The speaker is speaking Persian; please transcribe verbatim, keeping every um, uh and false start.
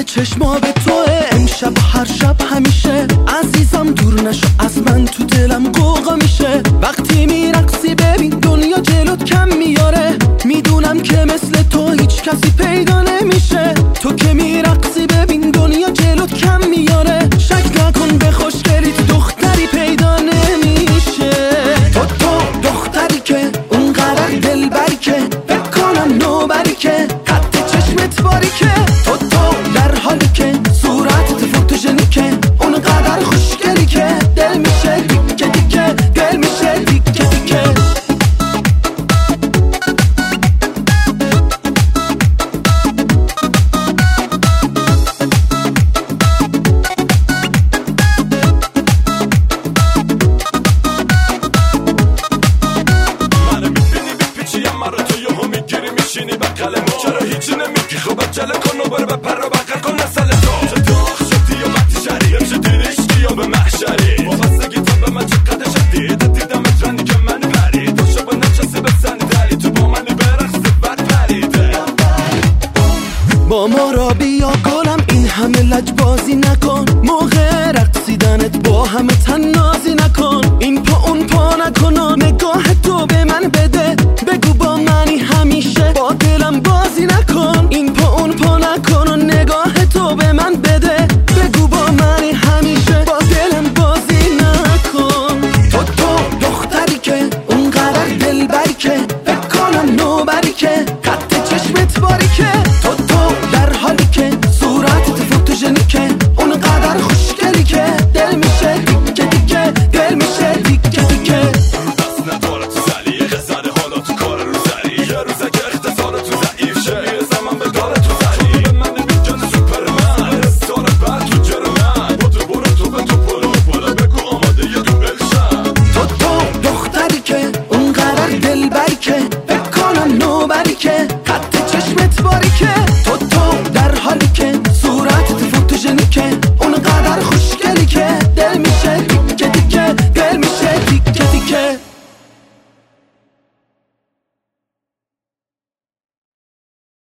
چشما به توه، امشب و هر شب همیشه. عزیزم دور نشو از من، تو دلم قوقا میشه. وقتی میرقصی ببین دنیا جلوت کم میاره. میدونم که مثل تو هیچ کسی پیدا نمیشه. تو که میرقصی ببین دنیا جلوت کم میاره. شک نکن به خوشگلیت دختری پیدا نمیشه. تو تو دختری که اونقدر دلبری که فکر کنم نوبری که خط چشمت باری که. تو تو در حالی که صورتت فوتوژنیکه، اونقدر خوشگلی که دل میشه دیگه دیگه، دل میشه دیگه دیگه. چرا هیچی نمیگی؟ خب عجله کن و برو بپر و بقر کن نسل تو. چه داغ شدی یا متی شری، امشه دیرشتی یا به محشری. وابستگی تو به من چقدر شدید، دیدم اترنی که منی پری. تو شبا نچسته به سنی دلی، تو با منی برقصی بد پریده. با ما را بیا گلم، این همه لج بازی نکن. موقع رقصیدنت با همه تن نازی نکن. این پا اون پا نکن.